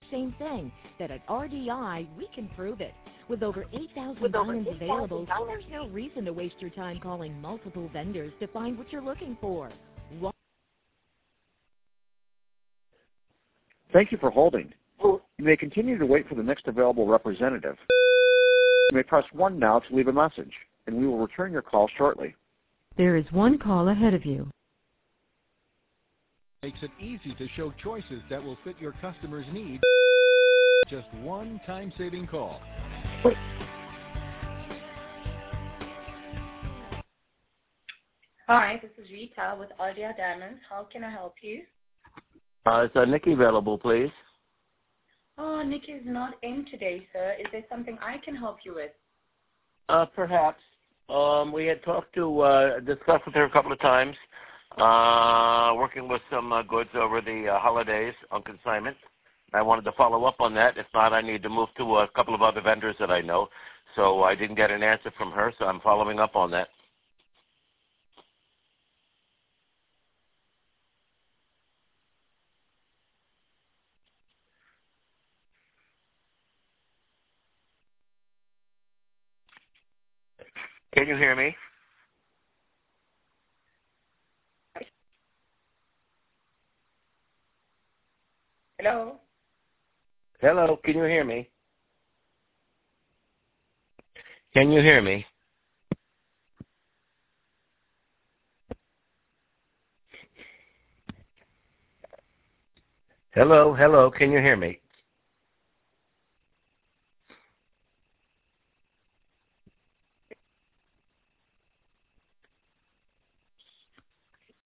same thing, that at RDI, we can prove it. With over 8,000 diamonds available, there's no reason to waste your time calling multiple vendors to find what you're looking for. Thank you for holding. You may continue to wait for the next available representative. You may press 1 now to leave a message, and we will return your call shortly. There is one call ahead of you. Makes it easy to show choices that will fit your customer's needs. Just one time-saving call. Hi, this is Rita with RDI Diamonds. How can I help you? Is Nikki available, please? Oh, Nikki is not in today, sir. Is there something I can help you with? Perhaps. We had discussed with her a couple of times, working with some goods over the holidays on consignment. I wanted to follow up on that. If not, I need to move to a couple of other vendors that I know. So I didn't get an answer from her, so I'm following up on that. Can you hear me? Hello? Hello, can you hear me? Can you hear me? Hello, can you hear me?